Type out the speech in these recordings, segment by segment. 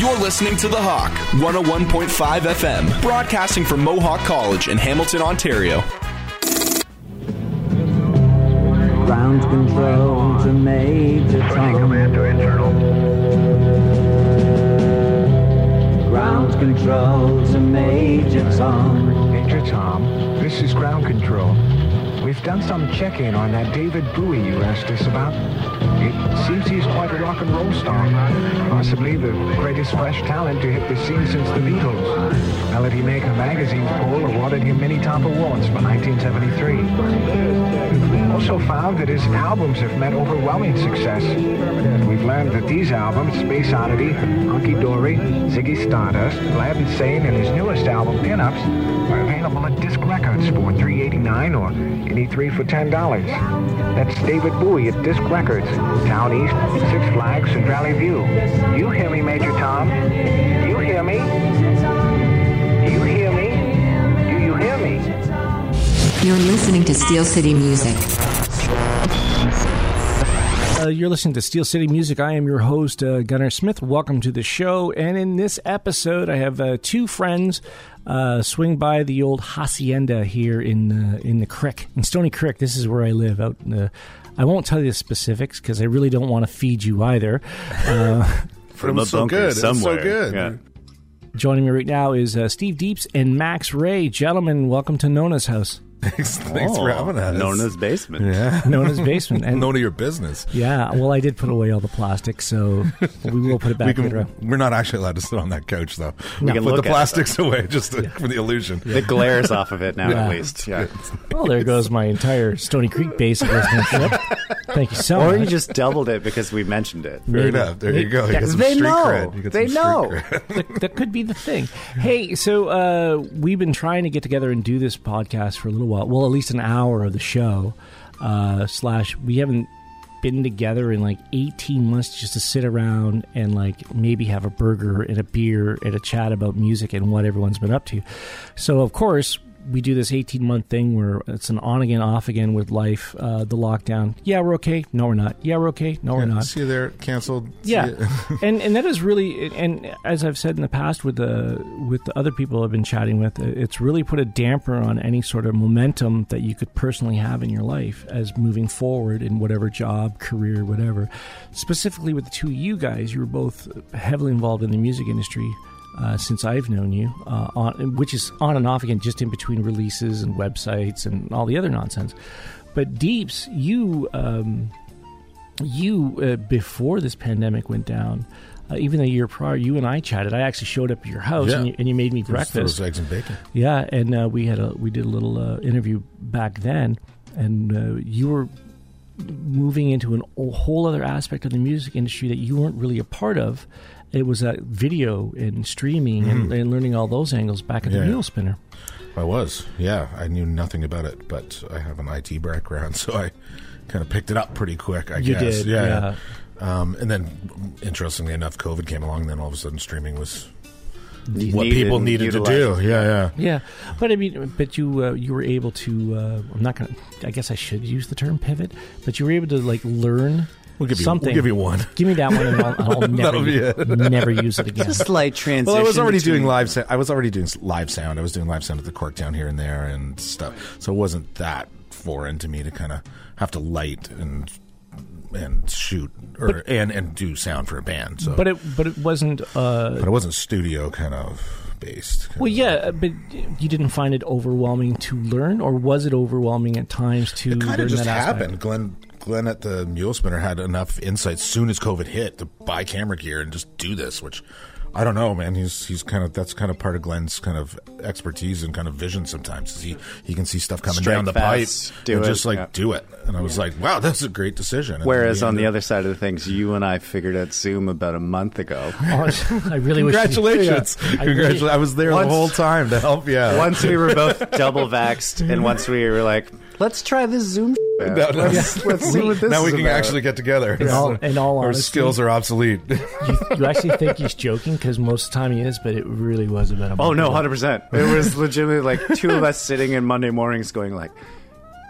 You're listening to The Hawk, 101.5 FM, broadcasting from Mohawk College in Hamilton, Ontario. Ground control to Major Tom. Command to internal. Ground control to Major Tom. Major Tom, this is ground control. We've done some checking on that David Bowie you asked us about. It seems he's quite a rock and roll star. Possibly the greatest fresh talent to hit the scene since the Beatles. Melody Maker magazine's poll awarded him many top awards for 1973. We've also found that his albums have met overwhelming success. We've learned that these albums, Space Oddity, Hunky Dory, Ziggy Stardust, Glad and Sane, and his newest album, Pinups, are available at Disc Records for $3.89 or any three for $10. That's David Bowie at Disc Records, Town East, Six Flags, and Valley View. You hear me, Major Tom? You hear me? You hear me? Do you hear me? You're listening to Steel City Music. You're listening to Steel City Music. I am your host, Gunnar Smith. Welcome to the show. And in this episode, I have two friends swing by the old hacienda here in the creek, in Stony Creek. This is where I live. Out in the, I won't tell you the specifics because I really don't want to feed you either. From a bunker somewhere. So good. Yeah. Joining me right now is Steve Deeps and Max Ray. Gentlemen, welcome to Nona's house. Thanks for having us. Nona's basement. Yeah. Nona's basement. And Nona your business. Yeah. Well, I did put away all the plastic, so we will put it back later. We're not actually allowed to sit on that couch, though. No. We can put the plastics away just for the illusion. The glare's off of it now, at least. Yeah. Well, there goes my entire Stony Creek base of listenership. Thank you so much. Or you just doubled it because we mentioned it. Fair enough. There you go. You get some they street know. cred. You get they some know. That could be the thing. Hey, so we've been trying to get together and do this podcast for a little while. Well, at least an hour of the show. We haven't been together in like 18 months just to sit around and like maybe have a burger and a beer and a chat about music and what everyone's been up to. So, of course, we do this 18-month thing where it's an on-again, off-again with life, the lockdown. Yeah, we're okay. No, we're not. Yeah, we're okay. No, we're not. See you there. Canceled. Yeah. and that is really, and as I've said in the past with the other people I've been chatting with, it's really put a damper on any sort of momentum that you could personally have in your life as moving forward in whatever job, career, whatever. Specifically with the two of you guys, you were both heavily involved in the music industry. Since I've known you, which is on and off again, just in between releases and websites and all the other nonsense. But Deeps, you before this pandemic went down, even the year prior, you and I chatted. I actually showed up at your house, and you made me breakfast. Those eggs and bacon. Yeah, and we did a little interview back then, and you were moving into a whole other aspect of the music industry that you weren't really a part of. It was video and streaming and learning all those angles back at the Mule Spinner. I was, yeah. I knew nothing about it, but I have an IT background, so I kind of picked it up pretty quick, I guess. You did, yeah. And then, interestingly enough, COVID came along, and then all of a sudden streaming was what needed, people needed to do. Yeah. But I mean, you were able to, I'm not going to, I guess I should use the term pivot, but you were able to like learn something. We'll give you one. Give me that one, and I'll never use it again. Just a slight transition. Well, I was already doing live sound. I was doing live sound at the Corktown here and there and stuff. So it wasn't that foreign to me to kind of have to light and shoot and do sound for a band. So, but it wasn't. But it wasn't studio kind of based. Well, yeah, but you didn't find it overwhelming to learn, or was it overwhelming at times to learn that aspect? It kind of just happened. Glenn at the Mule Spinner had enough insight as soon as COVID hit to buy camera gear and just do this, which I don't know, man. He's kind of, that's kind of part of Glenn's kind of expertise and kind of vision sometimes. He can see stuff coming down the pipe and just do it. And I was like, wow, that's a great decision. Whereas on the other side of the things, you and I figured out Zoom about a month ago. I really Congratulations. Congratulations. I was there the whole time to help you out. Once we were both double vaxxed, and once we were like, let's try this Zoom. Let's see what this now we is can about. actually get together. In all our honesty, skills are obsolete. You actually think he's joking because most of the time he is, but it really was about a month. Oh no, 100%. It was legitimately like two of us sitting in Monday mornings going like,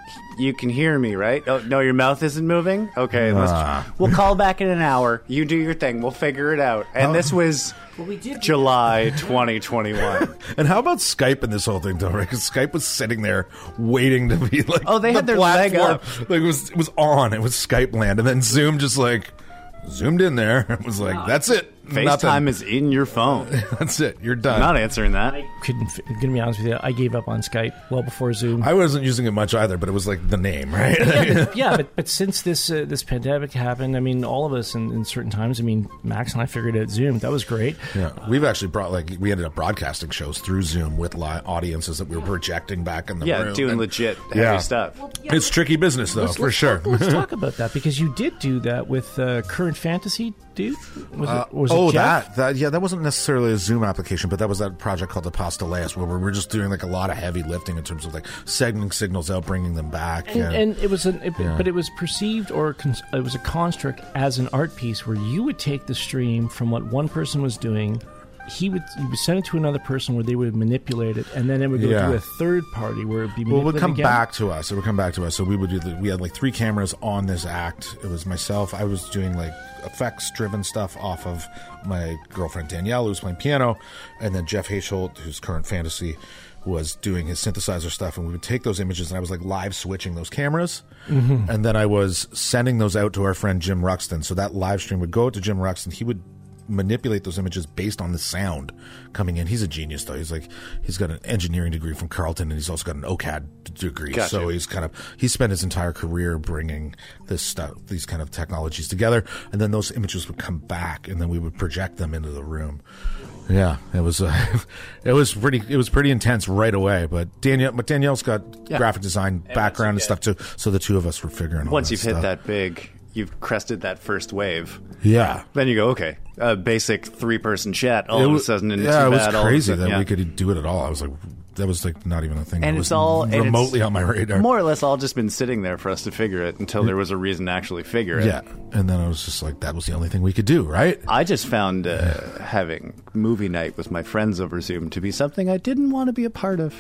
You can hear me, right? Oh, no, your mouth isn't moving? Okay, we'll call back in an hour. You do your thing. We'll figure it out. And this was July 2021. And how about Skype in this whole thing, though, right? Because Skype was sitting there waiting to be like, they had their leg up. Like it was on. It was Skype land. And then Zoom just like zoomed in there. It was like, that's it. FaceTime is in your phone. That's it. You're done. I'm not answering that. Gonna be honest with you, I gave up on Skype well before Zoom. I wasn't using it much either, but it was like the name, right? but since this pandemic happened, I mean, all of us in certain times, I mean, Max and I figured out Zoom. That was great. Yeah, we've actually we ended up broadcasting shows through Zoom with live audiences that we were projecting back in the room. Yeah, doing legit heavy stuff. Well, it's tricky business, though, for sure. Let's talk about that, because you did do that with Current Fantasy, dude. Was it Jeff? That wasn't necessarily a Zoom application, but that was that project called Apostolaeus, where we were just doing like a lot of heavy lifting in terms of like sending signals out, bringing them back, and it was but it was perceived, or it was a construct as an art piece where you would take the stream from what one person was doing. You would send it to another person where they would manipulate it, and then it would go to a third party where it would be manipulated. Well, it would come back to us. It would come back to us. So we would we had like 3 cameras on this act. It was myself. I was doing like effects-driven stuff off of my girlfriend Danielle, who was playing piano, and then Jeff Haysholt, who's Current Fantasy, was doing his synthesizer stuff, and we would take those images, and I was like live switching those cameras, and then I was sending those out to our friend Jim Ruxton. So that live stream would go out to Jim Ruxton. He would manipulate those images based on the sound coming in. He's a genius, though. He's got an engineering degree from Carleton, and he's also got an OCAD degree. Gotcha. So he spent his entire career bringing this stuff, these kind of technologies together, and then those images would come back, and then we would project them into the room. Yeah, it was pretty intense right away. But Danielle's got graphic design background and stuff too, so the two of us were figuring. Once you've hit that big, you've crested that first wave. Yeah. Then you go, okay, a basic 3-person chat all of a sudden. It was crazy that we could do it at all. I was like, that was like not even a thing. And that it's was all remotely on my radar. More or less all just been sitting there for us to figure it until there was a reason to actually figure it. Yeah. And then I was just like, that was the only thing we could do, right? I just found having movie night with my friends over Zoom to be something I didn't want to be a part of.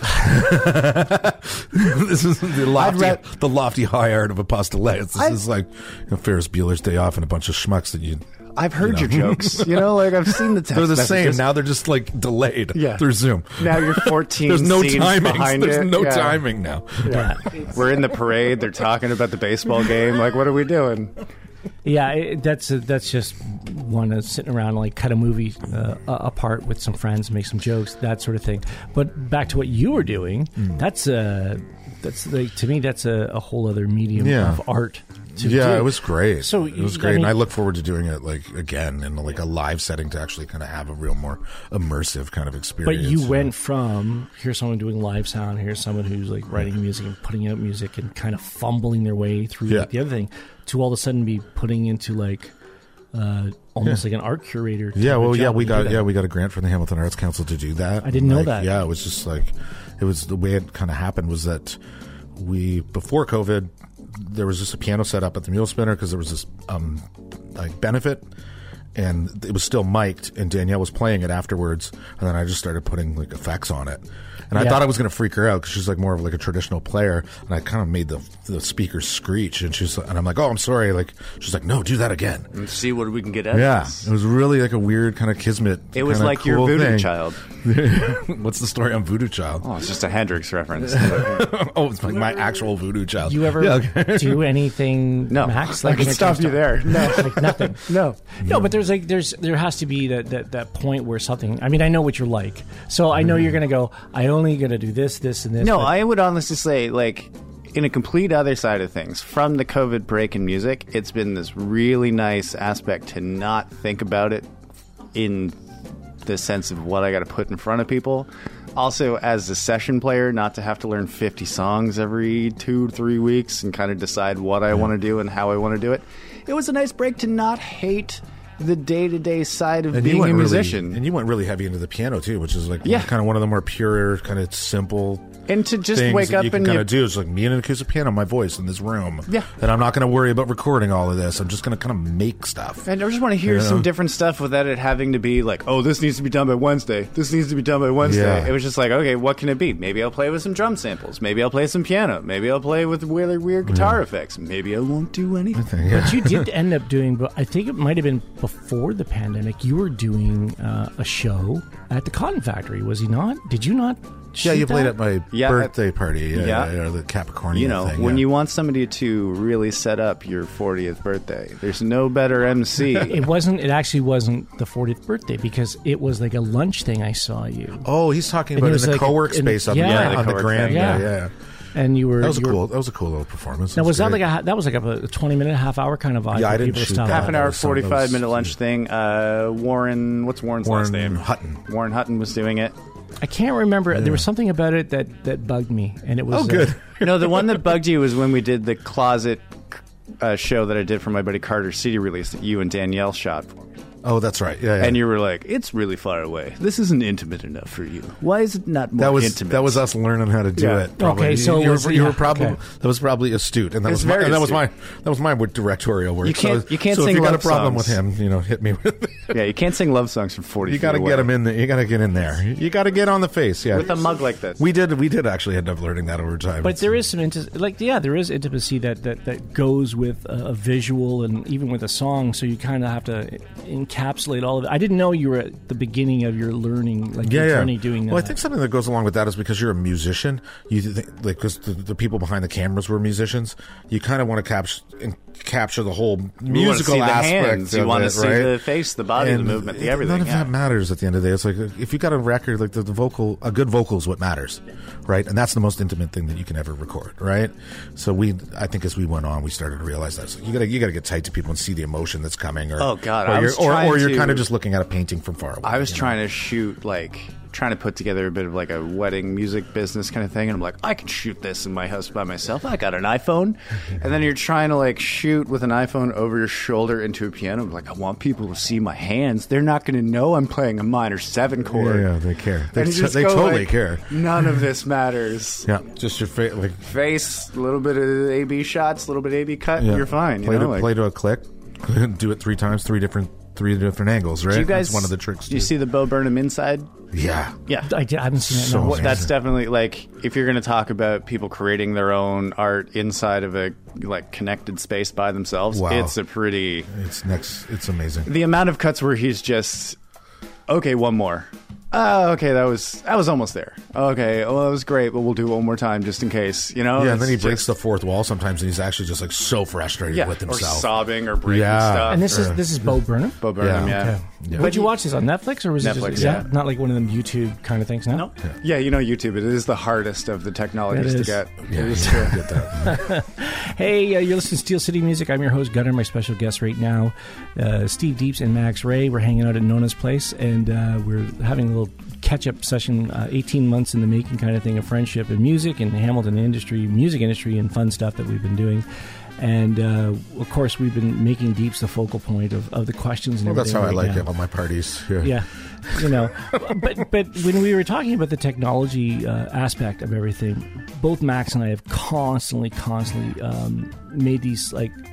This is the lofty high art of Apostolaeus. This is like Ferris Bueller's Day Off and a bunch of schmucks that you... I've heard your jokes. Like I've seen the text They're the messages. same. Now they're just like delayed through Zoom. Now you're 14 There's no scenes timing. behind There's it. no timing now. Yeah. We're in the parade. They're talking about the baseball game. Like, what are we doing? Yeah, that's just one of sitting around like cut a movie apart with some friends, make some jokes, that sort of thing. But back to what you were doing, that's like, to me that's a whole other medium of art. It was great. So it was great, and I look forward to doing it like again in like a live setting to actually kind of have a real more immersive kind of experience. But you went from here's someone doing live sound, here's someone who's like writing music and putting out music and kind of fumbling their way through like the other thing, to all of a sudden be putting into like almost like an art curator. We got a grant from the Hamilton Arts Council to do that. I didn't know that. Yeah, it was just like the way it kind of happened was that before COVID, there was just a piano set up at the Mule Spinner because there was this like benefit, and it was still mic'd, and Danielle was playing it afterwards, and then I just started putting like effects on it. And I thought I was going to freak her out because she's like more of like a traditional player, and I kind of made the speakers screech, and I'm like, oh, I'm sorry. Like she's like, no, do that again. And see what we can get out of this. It was really like a weird kind of kismet. It was like cool your Voodoo thing. Child. What's the story on Voodoo Child? Oh, it's just a Hendrix reference. It's like my actual Voodoo Child. You ever do anything, no, Max? I can stop you there. No, like nothing. No, but there has to be that point where something. I mean, I know what you're like, so I know you're going to go. I only going to do this, and this. No, I would honestly say, like, in a complete other side of things, from the COVID break in music, it's been this really nice aspect to not think about it in the sense of what I got to put in front of people. Also, as a session player, not to have to learn 50 songs every 2-3 weeks and kind of decide what I want to do and how I want to do it. It was a nice break to not hate the day-to-day side of And being a really, musician. and you went really heavy into the piano too, which is like Yeah. kind of one of the more pure, kind of simple. And to just things wake that up you can and kind you- of do is like me and an acoustic piano, my voice in this room. Yeah. And I'm not going to worry about recording all of this. I'm just going to kind of make stuff. And I just want to hear You some know? different stuff without it having to be like, oh, this needs to be done by Wednesday. This needs to be done by Wednesday. Yeah. It was just like, okay, what can it be? Maybe I'll play with some drum samples. Maybe I'll play some piano. Maybe I'll play with really weird guitar effects. Maybe I won't do anything. But you did end up doing, but I think it might have been before the pandemic, you were doing a show at the Cotton Factory, was he not? Did you not? Yeah, shoot you played that? at my Yeah, birthday party. yeah. Or the Capricorn You know, thing. when yeah. you want somebody to really set up your 40th birthday, there's no better MC. It actually wasn't the 40th birthday because it was like a lunch thing I saw you. Oh, he's talking And about it in was the like co-work in- space up yeah. on the co-work Grand. thing. Yeah. And you were. That was you were- that was a cool little performance. Now, was that great. like a 20-minute, half-hour kind of vibe? Yeah, I for didn't people to shoot stop that. at? Half an hour, That was some- that was- 45-minute lunch thing. What's Warren's last name? Hutton. Warren Hutton was doing it. I can't remember. There was something about it that bugged me, and it was. Oh, good. No, the one that bugged you was when we did the closet show that I did for my buddy Carter's CD release that you and Danielle shot for me. Oh, that's right. Yeah, yeah. And you were like, it's really far away. This isn't intimate enough for you. Why is it not more intimate? that was us learning how to do Yeah. it. Probably. Okay, so you, was- were, you yeah, were probably okay. that was probably astute, and that It's was my, very and that was astute. my directorial work. You can't- so, you can't so sing if you got a love problem songs. with him, hit me with. Yeah, you can't sing love songs from 40 You feet got to away. get him in there. You got to get in there. You got to get on the face. Yeah, with a mug like this. We did actually end up learning that over time. But there is some there is intimacy that goes with a visual and even with a song. So you kind of have to encapsulate all of it. I didn't know you were at the beginning of your learning, like your journey doing that. Well, I think something that goes along with that is because you're a musician. You think, like, because the people behind the cameras were musicians. You kind of want to capture the whole musical you want to see aspect. the hands. You of want it, to see right? the face, the body, And the movement, the it- everything. None of yeah. that matters at the end of the day. It's like if you got a record, like the vocal, a good vocal is what matters, right? And that's the most intimate thing that you can ever record, right? So I think as we went on, we started to realize that. So you got to get tight to people and see the emotion that's coming. Or, Oh, God, or I you're, was trying or you're to- kind of just looking at a painting from far away. I was trying to shoot trying to put together a bit of like a wedding music business kind of thing, and I'm like, I can shoot this in my house by myself. I got an iPhone, and then you're trying to like shoot with an iPhone over your shoulder into a piano. I'm like, I want people to see my hands. They're not going to know I'm playing a minor 7 chord. Yeah, they care. They And you just they go totally like, care. None of this matters. Yeah, just your face. Like, Face, a little bit of A/B shots, a little bit of A/B cut. yeah. You're fine. Play, You know, play to a click. Do it 3 times, three different angles. Right. do you guys? That's one of the tricks. Do you too. see the Bo Burnham inside? Yeah. Yeah. I haven't seen that. So No. amazing. That's definitely like if you're going to talk about people creating their own art inside of a like connected space by themselves. Wow. It's a pretty It's amazing. the amount of cuts where he's just okay, one more. Okay, that was almost there. Okay, well that was great, but we'll do it one more time just in case, you know. Yeah, and then he It's breaks just- the fourth wall sometimes, and he's actually just like so frustrated with or himself. sobbing or breaking Yeah. stuff. And this is Bo Burnham. Bo Burnham, Yeah. yeah. Okay. Yeah. Would you watch this on Netflix or was it Netflix, just yeah. not like one of them YouTube kind of things? No. No. Yeah, you know YouTube. It is the hardest of the technologies It to is. get. Yeah, It is you true. get that. Hey, you're listening to Steel City Music. I'm your host, Gunnar. My special guest right now, Steve Deeps and Max Ray. We're hanging out at Nona's place, and we're having a little catch-up session, 18 months in the making kind of thing, of friendship and music and Hamilton music industry and fun stuff that we've been doing. And, of course, we've been making Deeps the focal point of the questions and Well, that's everything how I right like now. it on my parties. Yeah, you know, but when we were talking about the technology aspect of everything, both Max and I have constantly made these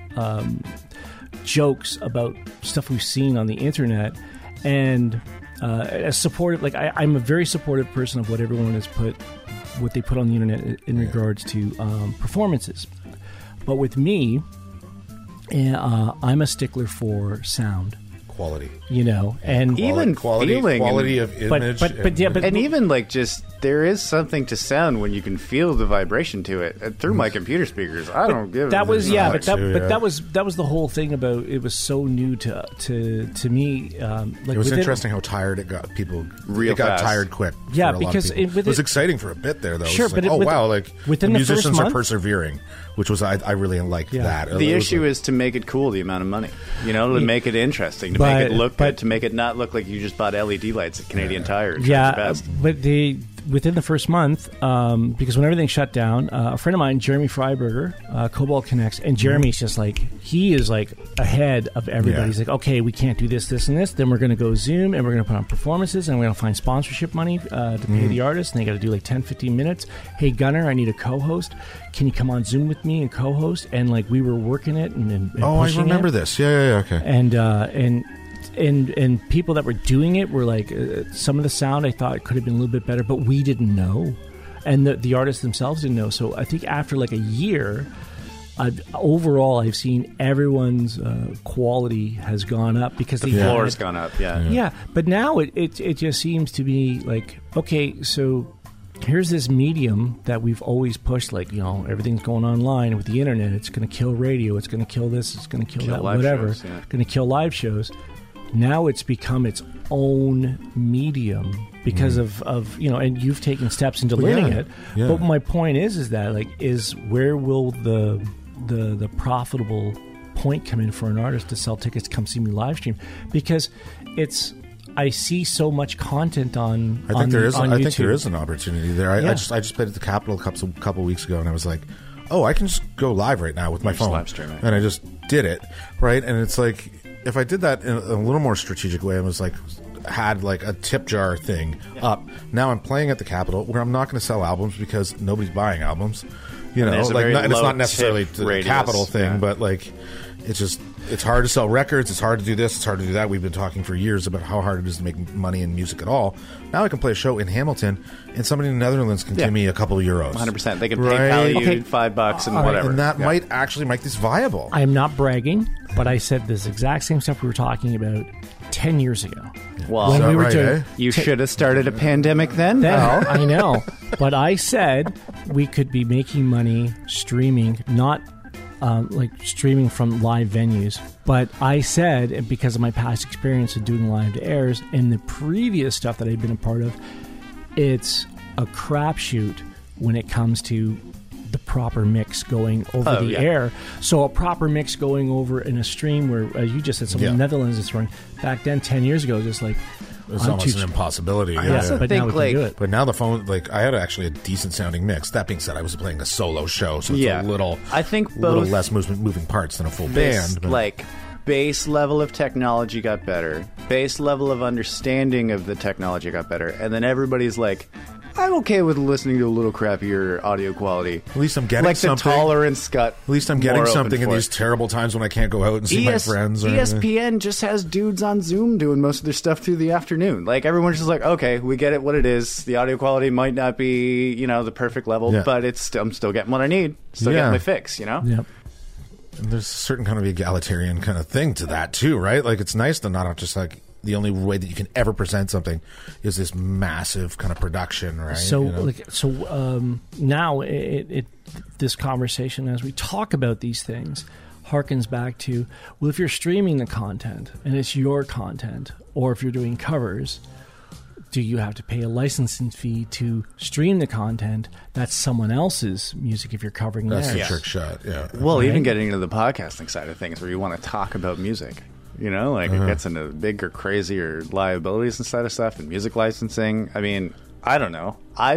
jokes about stuff we've seen on the internet, and as supportive, I'm a very supportive person of what everyone has what they put on the internet in regards to performances, but with me, I'm a stickler for sound. Quality. You know, and Even quality feeling of image. and even like just there is something to sound when you can feel the vibration to it through my computer speakers. I don't give that a was fuck. yeah, Like but too, yeah. that was the whole thing about it was so new to me. it was interesting how tired it got. People Real it got fast. tired quick. Yeah, for a lot of because people. it was exciting for a bit there, though. Sure, It was but like, it- wow, within the the first musicians are month? persevering, which was I really like that. The It was issue like- is to make it cool, the amount of money. You know, to make it interesting, to But- make it look but- good, to make it not look like you just bought LED lights at Canadian Tire. and yeah, charged the best. but within the first month, because when everything shut down, a friend of mine, Jeremy Freiberger, Cobalt Connects, and Jeremy's just like, he is like ahead of everybody. Yeah. He's like, okay, we can't do this, this, and this. Then we're going to go Zoom, and we're going to put on performances, and we're going to find sponsorship money to pay the artists, and they got to do like 10, 15 minutes. Hey, Gunnar, I need a co-host. Can you come on Zoom with me and co-host? And like, we were working it and I pushing remember it. this. Yeah, okay. And people that were doing it were like, some of the sound I thought could have been a little bit better, but we didn't know, and the artists themselves didn't know. So I think after like a year, overall I've seen everyone's quality has gone up because The floor's gone up. Yeah, but now it just seems to be like, okay, so here's this medium that we've always pushed, like, everything's going online with the internet. It's going to kill radio. It's going to kill this. It's going to kill that. live Whatever. shows, yeah. Going to kill live shows. Now it's become its own medium because of and you've taken steps into learning it. Yeah. But my point is that where will the profitable point come in for an artist to sell tickets, come see me live stream? Because I see so much content on. I think there is. on I YouTube. think there is an opportunity there. I just played at the Capitol a couple weeks ago, and I was like, oh, I can just go live right now with my phone, live stream it. and I just did it, right? And it's like, if I did that in a little more strategic way, I was like, had like a tip jar thing up. Now I'm playing at the Capitol, where I'm not going to sell albums because nobody's buying albums. there's a very and it's low not necessarily tip the radius, Capitol thing, yeah. but like, it's hard to sell records. It's hard to do this. It's hard to do that. We've been talking for years about how hard it is to make money in music at all. Now I can play a show in Hamilton, and somebody in the Netherlands can give me a couple of euros. 100%. They can Right. PayPal you Okay. $5 and whatever. And that might actually make this viable. I am not bragging, but I said this exact same stuff we were talking about 10 years ago. well, Is that we were right, doing- eh? you should have started a pandemic then. pal. I know, but I said we could be making money streaming, not like streaming from live venues. But I said, and because of my past experience of doing live airs and the previous stuff that I've been a part of, it's a crapshoot when it comes to the proper mix going over the yeah. air. So a proper mix going over in a stream where, as you just said, some of the Netherlands is running. Back then, 10 years ago, just like, It's almost an impossibility. Yeah, also but now think, we can do like- it. But now the phone, like, I had actually a decent sounding mix. That being said, I was playing a solo show, so it's Yeah. a little, I think little both less moving parts than a full this, band. But like, base level of technology got better. Base level of understanding of the technology got better. And then everybody's like, I'm okay with listening to a little crappier audio quality. at least I'm getting Like something. the tolerance got At least I'm getting more open something in for these it. terrible times when I can't go out and see my friends. Or anything. ESPN just has dudes on Zoom doing most of their stuff through the afternoon. Like, everyone's just like, okay, we get it what it is. The audio quality might not be, the perfect level, Yeah. but I'm still getting what I need. Still Yeah. getting my fix, Yep. And there's a certain kind of egalitarian kind of thing to that too, right? Like, it's nice to not just like the only way that you can ever present something is this massive kind of production, right? So, You know? now this conversation, as we talk about these things, harkens back to, well, if you're streaming the content and it's your content, or if you're doing covers, do you have to pay a licensing fee to stream the content? That's someone else's music if you're covering That's theirs. the trick shot. Yeah. Well, Right. even getting into the podcasting side of things where you want to talk about music, it gets into bigger, crazier liabilities and side of stuff and music licensing. I mean, I don't know.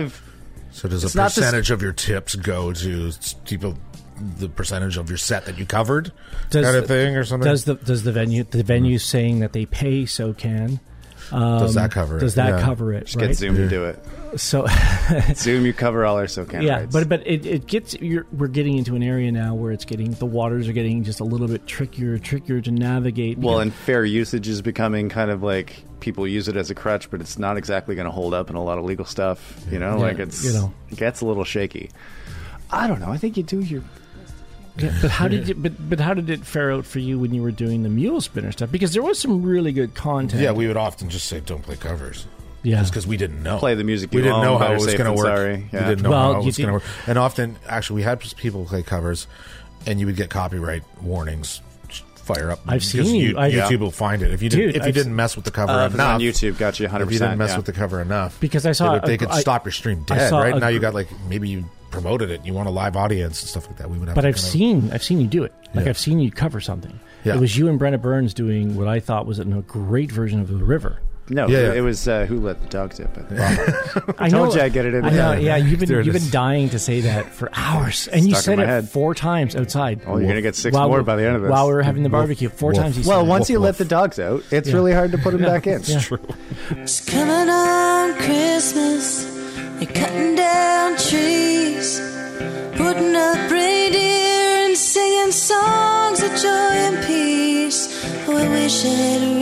So does It's a not this- percentage of your tips go to people? The percentage of your set that you covered, kind of thing, or something? Does the venue saying that they pay SOCAN? Does that cover it? Does that Yeah. cover it? Just right? get Zoom to do it. So Zoom, you cover all our SOCAN yeah, rights. but it gets we're getting into an area now where the waters are getting just a little bit trickier to navigate. Well, and fair usage is becoming kind of like people use it as a crutch, but it's not exactly going to hold up in a lot of legal stuff. It gets a little shaky. I don't know. I think you do your. Yeah, but how did how did it fare out for you when you were doing the Mule Spinner stuff? Because there was some really good content. Yeah, we would often just say, "Don't play covers." Yeah. because we didn't know. Play the music We you didn't own, know how better it was safe going to than work. sorry. Yeah. We didn't know Well, how it you was going to did- work. And often, actually, we had people play covers, and you would get copyright warnings. Fire up. I've seen Because you. YouTube will find it if you Dude, didn't. If you didn't mess with the cover If it's enough on YouTube, got you 100%. If you didn't mess yeah. with the cover enough, Because I saw they could I- stop your stream I dead. saw Right a now, you gr- got like maybe you promoted it. You want a live audience and stuff like that. We would have. But to I've kind of- seen you do it. Like Yeah. I've seen you cover something. Yeah. It was you and Brenna Burns doing what I thought was a great version of The River. No, Yeah, yeah. it was Who Let the Dogs Out. I told you I'd get it in I there. know, yeah, you've There it been is. dying to say that for hours, and you Stuck in said my it head. 4 times outside. Oh, you're gonna get 6 While more we- by the end of this. While we were having the barbecue, 4 Wolf. times you said Well, it. once you Woof, let the dogs out, it's really hard to put them back in. Yeah. It's coming on Christmas. You're cutting down trees, putting up reindeer and singing songs of joy and peace. Oh, I wish I had a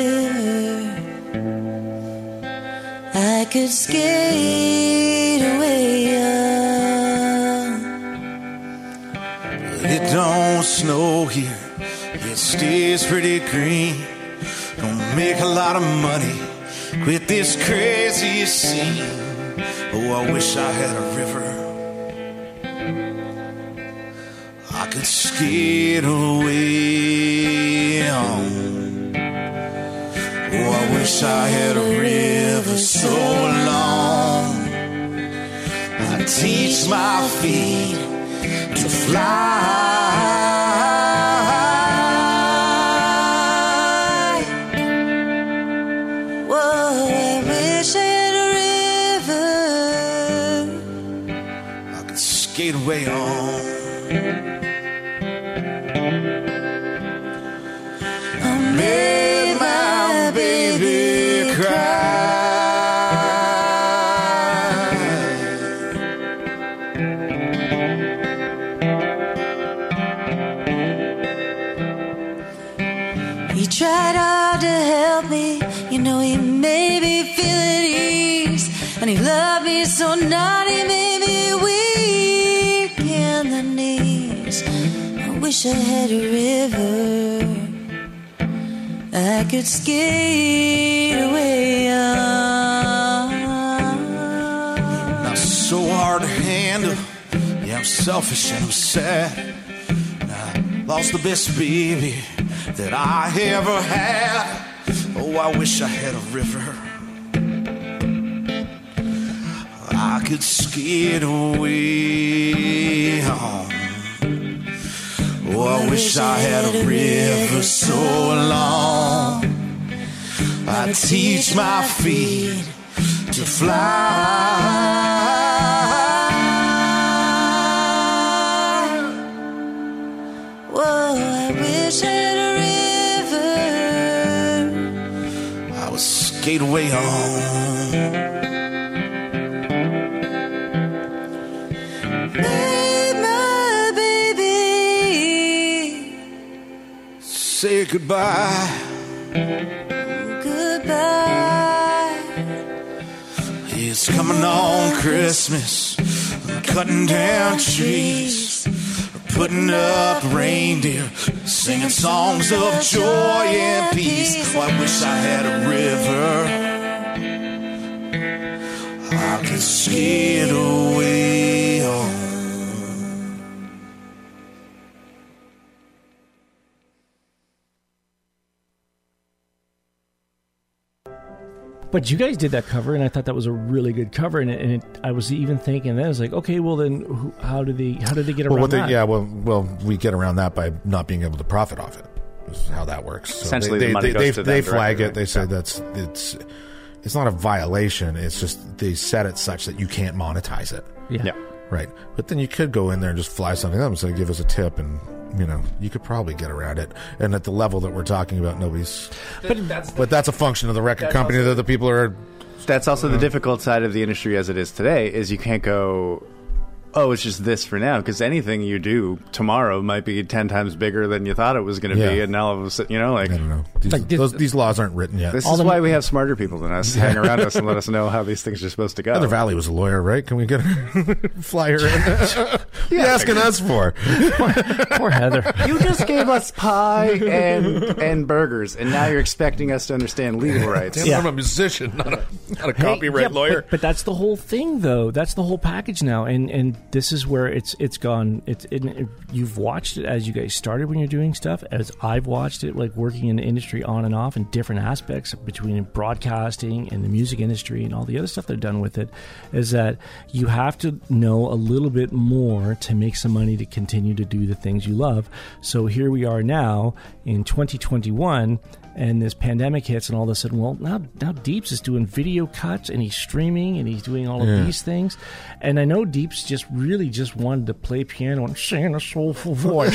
river I could skate away on. It don't snow here, it stays pretty green. Don't make a lot of money with this crazy scene. Oh, I wish I had a river I could skate away on. Oh, I wish I had a river so long I'd teach my feet to fly. Whoa, I wish I had a river I could skate away on. I made my baby cry. He tried hard to help me, you know, he made me feel at ease. And he loved me so not, he made me weak in the knees. I wish I had a river I could skate away on. Now so hard to handle. Yeah, I'm selfish and I'm sad. Now, I lost the best baby that I ever had. Oh, I wish I had a river I could skate away on. Oh, I wish I had a river so long I'd teach my feet to fly. Whoa, I wish I had a river I would skate away on. Made my baby Say goodbye. goodbye. It's coming on Christmas. I'm cutting down trees, putting up reindeer, singing songs of joy and peace. Oh, I wish I had a river I could skate away on. But you guys did that cover, and I thought that was a really good cover. And I was even thinking then, I was like, okay, well then, how did they get around that? Well, we get around that by not being able to profit off it. Is how that works. So Essentially, the money goes to them they flag directly, it. They say it's not a violation. It's just they set it such that you can't monetize it. Yeah. Right. But then you could go in there and just fly something up and say, give us a tip, and you could probably get around it. And at the level that we're talking about, nobody's. But that's a function of the record company that the people are. That's also the difficult side of the industry as it is today, is you can't go, oh, it's just this for now, because anything you do tomorrow might be 10 times bigger than you thought it was going to be, Yeah. and now all of a sudden, I don't know. These laws aren't written yet. This is why we have smarter people than us hang around us and let us know how these things are supposed to go. Heather Valley was a lawyer, right? Can we get her fly her in? What are you asking us for? Poor Heather. You just gave us pie and burgers, and now you're expecting us to understand legal rights. I'm a musician, not a copyright lawyer. But that's the whole thing, though. That's the whole package now, and this is where it's gone. You've watched it as you guys started when you're doing stuff, as I've watched it, like working in the industry on and off in different aspects between broadcasting and the music industry and all the other stuff they've done with it. Is that you have to know a little bit more to make some money to continue to do the things you love. So here we are now in 2021. And this pandemic hits, and all of a sudden, well, now Deeps is doing video cuts, and he's streaming, and he's doing all of these things. And I know Deeps just wanted to play piano and sing in a soulful voice.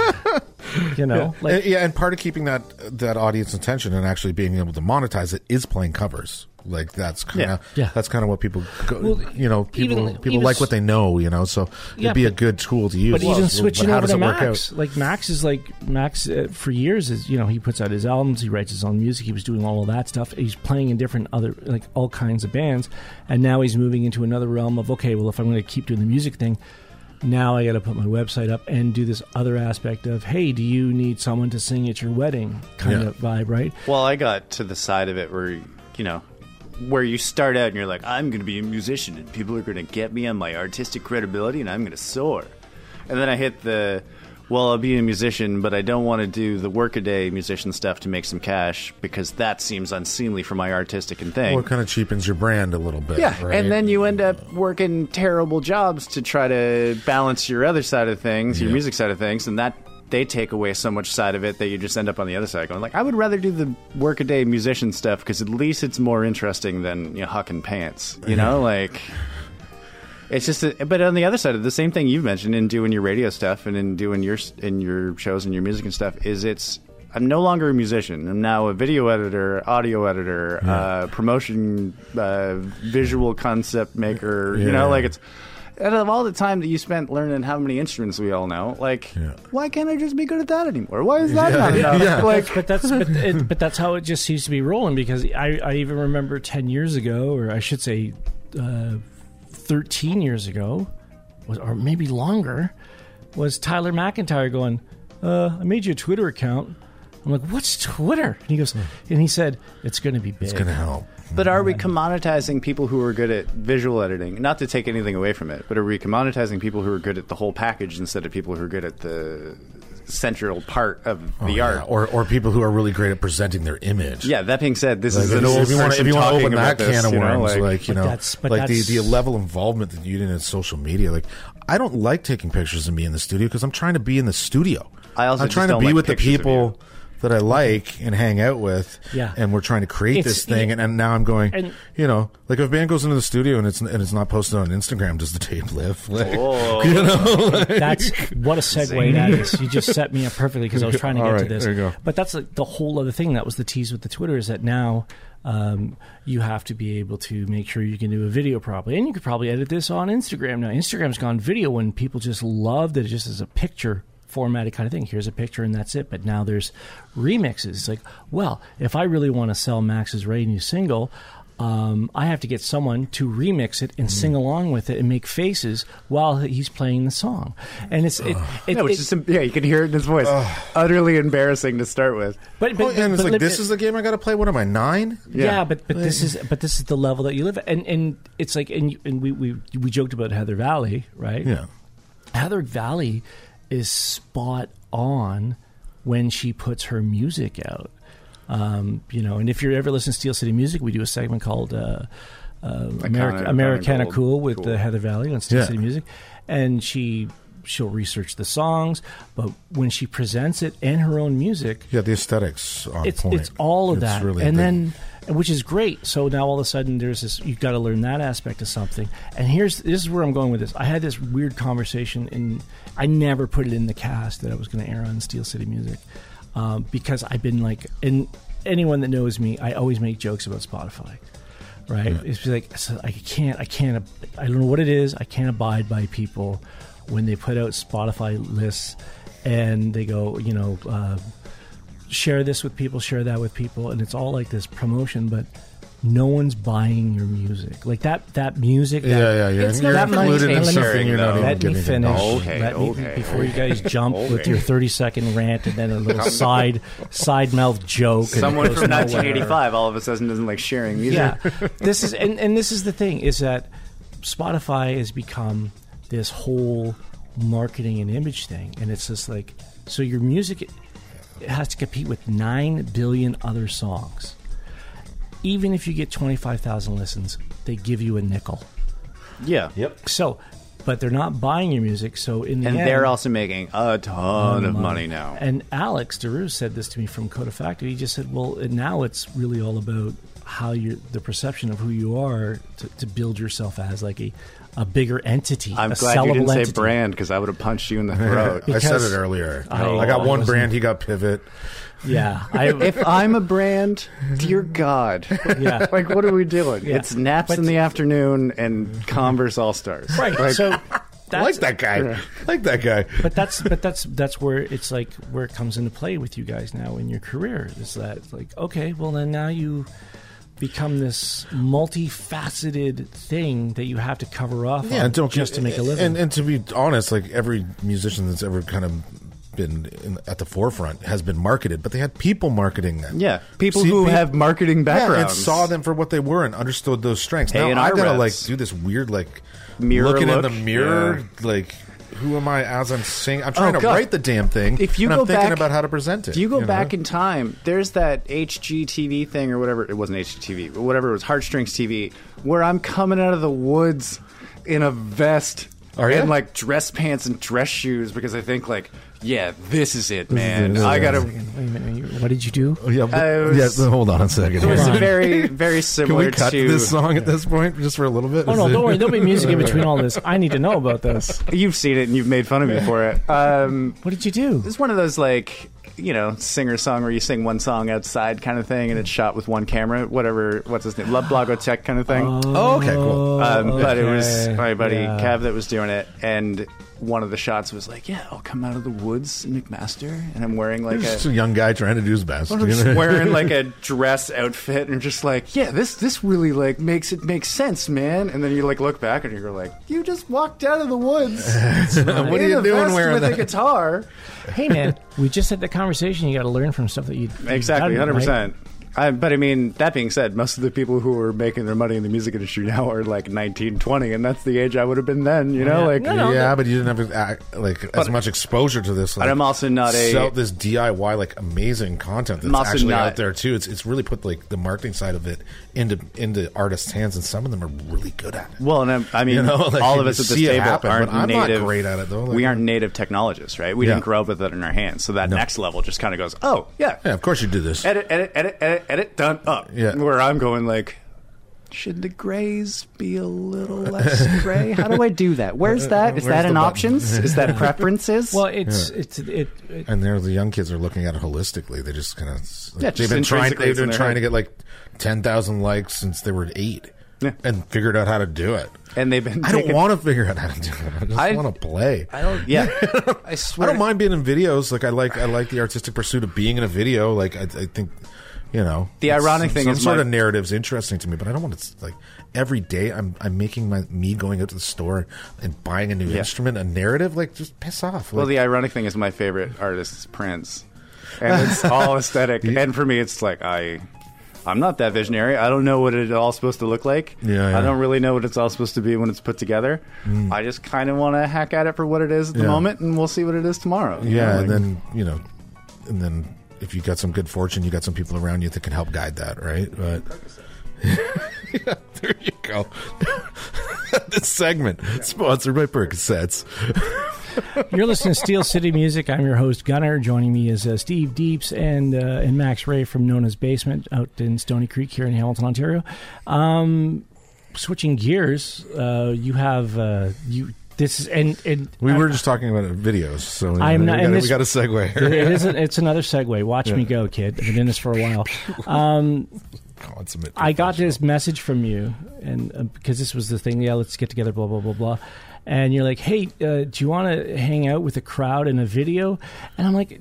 And part of keeping that audience attention and actually being able to monetize it is playing covers. Like that's kind of that's kind of what people go, people like what they know, so it'd be a good tool to use. But even switching over to Max, like Max for years is he puts out his albums, he writes his own music, he was doing all of that stuff. He's playing in different other all kinds of bands, and now he's moving into another realm of if I'm going to keep doing the music thing. Now I got to put my website up and do this other aspect of, hey, do you need someone to sing at your wedding kind of vibe, right? Well, I got to the side of it where, where you start out and you're like, I'm going to be a musician and people are going to get me on my artistic credibility and I'm going to soar. And then I hit I'll be a musician, but I don't want to do the workaday musician stuff to make some cash because that seems unseemly for my artistic and thing. Well, it kind of cheapens your brand a little bit. Yeah, right? And then you end up working terrible jobs to try to balance your other side of things, your music side of things, and that they take away so much side of it that you just end up on the other side going, I would rather do the workaday musician stuff because at least it's more interesting than hucking pants, It's just, but on the other side of the same thing you've mentioned in doing your radio stuff and in doing your shows and your music and stuff is I'm no longer a musician. I'm now a video editor, audio editor, promotion, visual concept maker. It's out of all the time that you spent learning how many instruments we all know. Why can't I just be good at that anymore? Why is that not enough? But that's how it just seems to be rolling because I even remember 10 years ago, or I should say. 13 years ago, or maybe longer, was Tyler McIntyre going, I made you a Twitter account. I'm like, what's Twitter? And he goes, and he said, it's going to be big. It's going to help. But are we commoditizing people who are good at visual editing? Not to take anything away from it, but are we commoditizing people who are good at the whole package instead of people who are good at the central part of the art? Or people who are really great at presenting their image. Yeah, that being said, this is an old if you want to open that can of worms, the level of involvement that you did in social media. I don't like taking pictures of me in the studio because I'm trying to be in the studio. I'm trying to be with the people that I like and hang out with, and we're trying to create this thing, and now I'm going, if a band goes into the studio and it's not posted on Instagram, does the tape live? That's what a segue that is. You just set me up perfectly because I was trying to get to this. There you go. But that's the whole other thing. That was the tease with the Twitter is that now you have to be able to make sure you can do a video properly, and you could probably edit this on Instagram now. Instagram's gone video when people just loved it just as a picture formatted kind of thing. Here's a picture and that's it. But now there's remixes. It's like, well, if I really want to sell Max's new single, I have to get someone to remix it and sing along with it and make faces while he's playing the song. And you can hear it in his voice. Utterly embarrassing to start with. But this is the game I got to play. What am I, 9? Yeah, but this is the level that you live at. And it's like, and we joked about Heather Valley, right? Yeah, Heather Valley is spot on when she puts her music out. And if you're ever listening to Steel City Music, we do a segment called Americana Cool with Heather Valley on Steel City Music, and she'll research the songs, but when she presents it and her own music, the aesthetics on point. It's all of that, really and big. then which is great. So now all of a sudden there's this, you've got to learn that aspect of something. And this is where I'm going with this. I had this weird conversation, and I never put it in the cast that I was going to air on Steel City Music because I've been like, and anyone that knows me, I always make jokes about Spotify. Right? Yeah. It's like, I don't know what it is. I can't abide by people when they put out Spotify lists and they go, share this with people, share that with people, and it's all like this promotion, but no one's buying your music. Like that music. You're included in something you're not even getting. Let me finish. Before you guys jump with your 30-second rant and then a little side mouth joke. Someone from 1985 all of a sudden doesn't like sharing music. Yeah, this is and this is the thing, is that Spotify has become this whole marketing and image thing, and it's just like, so your music, it has to compete with 9 billion other songs. Even if you get 25,000 listens, they give you a nickel. Yeah. Yep. So but they're not buying your music. So in the And end, they're also making a ton of money now. And Alex DeRue said this to me from Coda Factory. He just said, well, now it's really all about how the perception of who you are to build yourself as like a bigger entity. I'm a glad you didn't sellable say brand, because I would have punched you in the throat. I said it earlier. I got one brand, he got Pivot. Yeah. If I'm a brand, dear God. Yeah. Like, what are we doing? Yeah. It's naps in the afternoon and Converse All-Stars. Right. Like, So I like that guy. Like that guy. But that's where it's like where it comes into play with you guys now in your career. Is that it's like, okay, well then now you become this multifaceted thing that you have to cover off on just to make a living. And to be honest, like every musician that's ever kind of been at the forefront has been marketed, but they had people marketing them. Yeah, people who have marketing backgrounds. and saw them for what they were and understood those strengths. Hey, now I gotta reps. like do this weird like Mirror looking look. in the mirror, like who am I as I'm singing? I'm trying to God. write the damn thing. If you and go I'm thinking back- about how to present it. If you go know? back in time, there's that HGTV thing or whatever. It wasn't HGTV, but whatever it was, Heartstrings TV, where I'm coming out of the woods in a vest Are ya? and like dress pants and dress shoes because I think like, yeah, this is it, man. I gotta. Wait a minute, what did you do? Oh, yeah, hold on a second. It was Hold on. very, very Can similar we cut to this song at this point just for a little bit? Oh no, don't worry. There'll be music in between all this. I need to know about this. You've seen it and you've made fun of me for it. What did you do? It's one of those like, you know, singer-song where you sing one song outside kind of thing and it's shot with one camera, whatever, what's his name, Love Blogotech kind of thing. Oh, okay, cool. But it was my buddy Yeah. Kev that was doing it, and one of the shots was like, yeah, I'll come out of the woods in McMaster, and I'm wearing like Just a young guy trying to do his best. I'm just wearing like a dress outfit and just like, yeah, this really like makes it make sense, man. And then you like look back and you're like, you just walked out of the woods. What are in you a doing vest wearing with a that? guitar? Hey man, we just had the conversation. You got to learn from stuff that you Exactly, done, 100%. right? But I mean, that being said, most of the people who are making their money in the music industry now are like 19, 20, and that's the age I would have been then, you know? Yeah. Like, No, Yeah, but you didn't have as much exposure to this. Like, But I'm also not a- this DIY like amazing content I'm that's also actually not- out there too. It's really put like the marketing side of it into artists' hands, and some of them are really good at it. well, and I mean, You know, like, all of you us at this see it table happen, aren't but I'm not native. great at it, though. Like, we aren't native technologists, right? We Yeah. didn't grow up with it in our hands. So that next level just kind of goes, oh, yeah. Yeah, of course you do this. Edit, done, up. Yeah. Where I'm going like, should the grays be a little less gray? How do I do that? Where's that? Is Where's that the in button? options? Is that preferences? Well, it And there, the young kids are looking at it holistically. They just kind of Yeah, they've just been trying. intrinsically They've it's in been their trying head. to get like 10,000 likes since they were 8, Yeah. and figured out how to do it. and they've been I don't taking- want to figure out how to do it. I just I- want to play. I don't. Yeah, I I swear. don't mind being in videos. Like I like the artistic pursuit of being in a video. Like I think, you know, The ironic thing some is sort my- of narrative's interesting to me, but I don't want to like every day I'm making me going out to the store and buying a new Yeah. instrument a narrative. Like just piss off. Well, Like, the ironic thing is my favorite artist is Prince, and it's all aesthetic. And for me, it's like I'm not that visionary. I don't know what it's all supposed to look like. Yeah. I don't really know what it's all supposed to be when it's put together. I just kind of want to hack at it for what it is at the Yeah. moment, and we'll see what it is tomorrow. you yeah, know, and like- then if you got some good fortune, you got some people around you that can help guide that, right? But yeah, there you go. This segment sponsored by Percocets. You're listening to Steel City Music. I'm your host, Gunnar. Joining me is Steve Deeps and Max Ray from Nona's Basement out in Stony Creek here in Hamilton, Ontario. Switching gears, you have this is and We were just talking about videos, so I am not- and we this- got a segue here. it's another segue. Watch me go, kid. I've been in this for a while. Consummate I got professional. this message from you, and because this was the thing, yeah, let's get together, blah blah blah blah. And you're like, hey, do you want to hang out with a crowd in a video? And I'm like,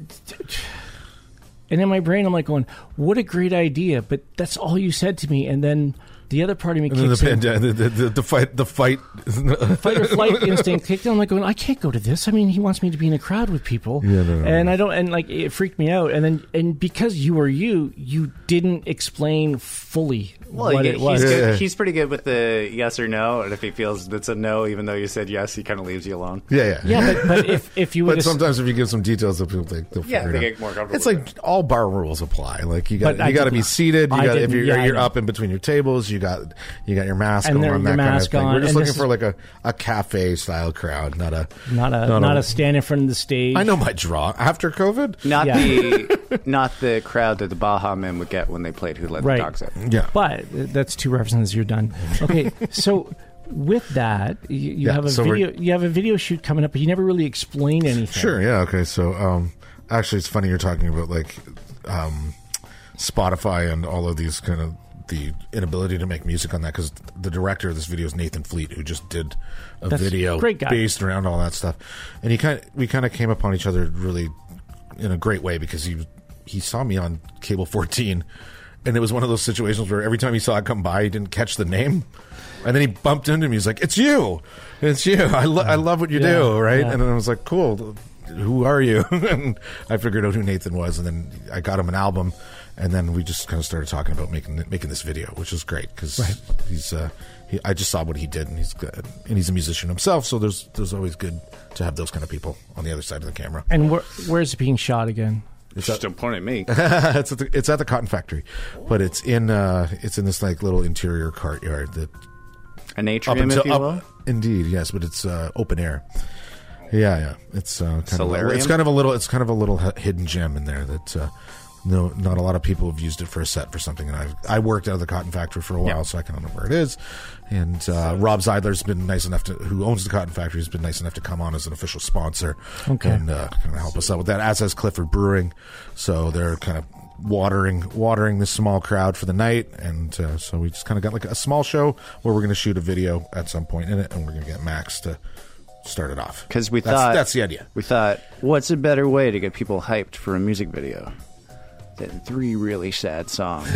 and in my brain, I'm like going, what a great idea, but that's all you said to me. And then the other part of me And then kicks in. the fight. Fight or flight instinct kicked in. I'm like going, I can't go to this. I mean, he wants me to be in a crowd with people, Yeah, no. and I don't. And like, it freaked me out. And because you were you didn't explain fully what it was. he's, Yeah, good. yeah. He's pretty good with the yes or no, and if he feels it's a no, even though you said yes, he kind of leaves you alone. Yeah. Yeah, but if you would But sometimes if you give some details, they'll figure Yeah, it they out. get more comfortable It's with like all bar rules apply. Like you got But I to did be not. seated. I If didn't- you're yeah, I you're know. up in between your tables, You got your mask And on. your That mask kind of thing. on, We're just and looking this for like a cafe style crowd, not a stand in front of the stage. I know my draw after COVID. Not the crowd that the Baja Men would get when they played Who Let the Right. Dogs Out. Yeah, But that's 2 references. You're done. Okay, so with that, you have a so video. You have a video shoot coming up, but you never really explain anything. Sure. Yeah. Okay. So, actually, it's funny you're talking about like Spotify and all of these kind of the inability to make music on that, because the director of this video is Nathan Fleet, who just did a video great guy. based around all that stuff, and we kind of came upon each other really in a great way, because he saw me on Cable 14, and it was one of those situations where every time he saw it come by, he didn't catch the name. And then he bumped into me. He's like, "It's you. It's you. I love what you do." Right. Yeah. And then I was like, "Cool. Who are you?" And I figured out who Nathan was. And then I got him an album. And then we just kind of started talking about making this video, which is great, because I just saw what he did, and he's good. And he's a musician himself. So there's always good to have those kind of people on the other side of the camera. And where's it being shot again? It's still pointing at me. It's at the Cotton Factory, but it's in this like little interior courtyard that. An atrium, if you will? Indeed, yes, but it's open air. Yeah. It's kind of a little hidden gem in there that not a lot of people have used it for a set for something. And I worked out of the Cotton Factory for a while, so I kind of know where it is. And Rob Zeidler's been nice enough who owns the Cotton Factory, has been nice enough to come on as an official sponsor and kind of help us out with that. As has Clifford Brewing, so they're kind of watering this small crowd for the night, and so we just kind of got like a small show where we're going to shoot a video at some point in it, and we're going to get Max to start it off, because that's the idea. We thought, what's a better way to get people hyped for a music video than 3 really sad songs?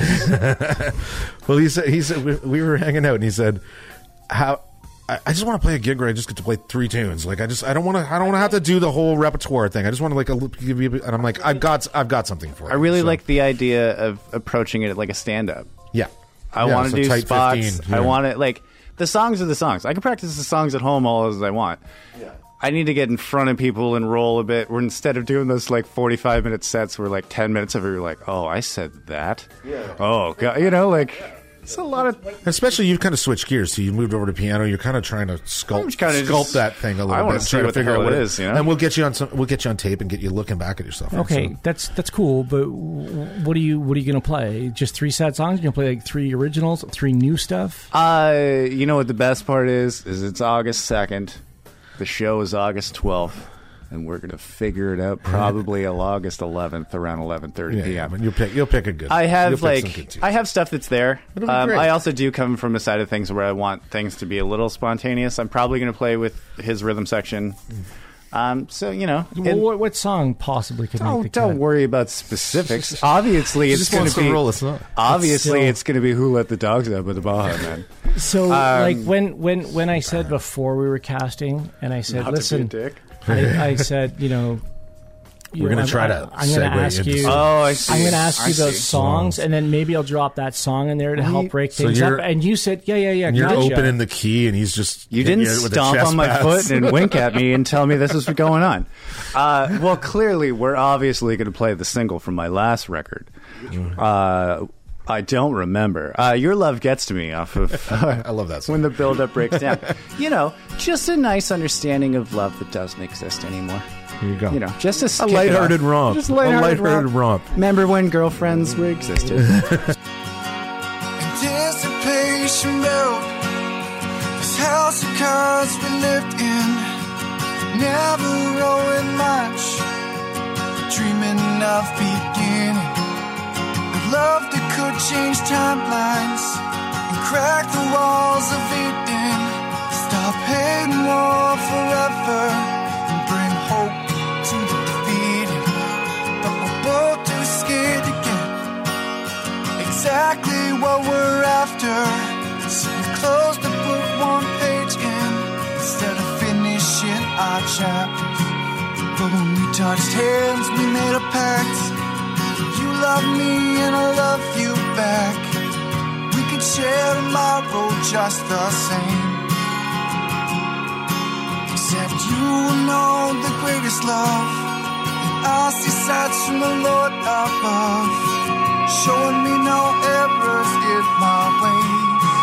Well, he said we were hanging out, and he said, "How I just want to play a gig where I just get to play 3 tunes. Like I don't want to have to do the whole repertoire thing. I just want to give you." And I'm like, I've got something for you. I really like the idea of approaching it like a stand-up. Yeah, I want to do spots. 15, I want it like the songs are the songs. I can practice the songs at home all as I want. Yeah. I need to get in front of people and roll a bit. Where instead of doing those like 45-minute sets, where like 10 minutes of it, you're like, oh, I said that. Yeah. Oh, God. Like. It's a lot of, especially you've kind of switched gears. So you moved over to piano. You're kind of trying to sculpt that thing a little bit. I want to see what the hell it is, you know? And we'll get you on tape and get you looking back at yourself. Okay, so. That's cool. But what are you going to play? Just 3 sad songs? You're going to play like 3 originals, 3 new stuff? You know what the best part is it's August 2nd. The show is August 12th. And we're going to figure it out probably August 11th around 11:30 p.m. And you'll pick a good. I have stuff that's there. I also do come from a side of things where I want things to be a little spontaneous. I'm probably going to play with his rhythm section. So what song possibly could make the cut? Don't worry about specifics. Obviously, it's going to be. Obviously, it's going to be "Who Let the Dogs Out" by the Baja Men. So, like when I said before we were casting, and I said, "Listen." I said, we're going to try to. I'm going to ask you. Oh, I see. I'm going to ask you those songs, and then maybe I'll drop that song in there to help break things up. And you said, yeah. And you're opening the key, and he's just. You didn't stomp on my foot and wink at me and tell me this is going on. Well, clearly, we're obviously going to play the single from my last record. I don't remember. Your Love Gets to Me off of... I love that song. When the build-up breaks down. Just a nice understanding of love that doesn't exist anymore. Here you go. Just a lighthearted romp. Just a lighthearted romp. Remember when girlfriends existed? Anticipation built this house of cards we lived in. Never owing much, dreaming of beginning. Love that could change timelines and crack the walls of Eden. Stop hating war forever and bring hope to the defeated. But we're both too scared to get exactly what we're after. So we close the book one page in instead of finishing our chapters. But when we touched hands, we made a pact. You love me and I love you back. We could share tomorrow just the same. Except you will know the greatest love, and I see sights from the Lord above, showing me no errors in my ways.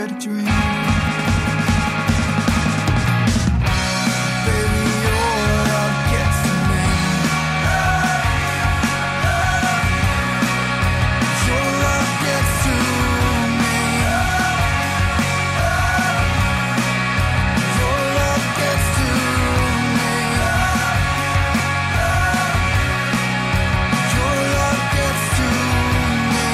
had a dream. Baby, your love gets to me. Your love gets to me. Your love gets to me. Your love gets to me.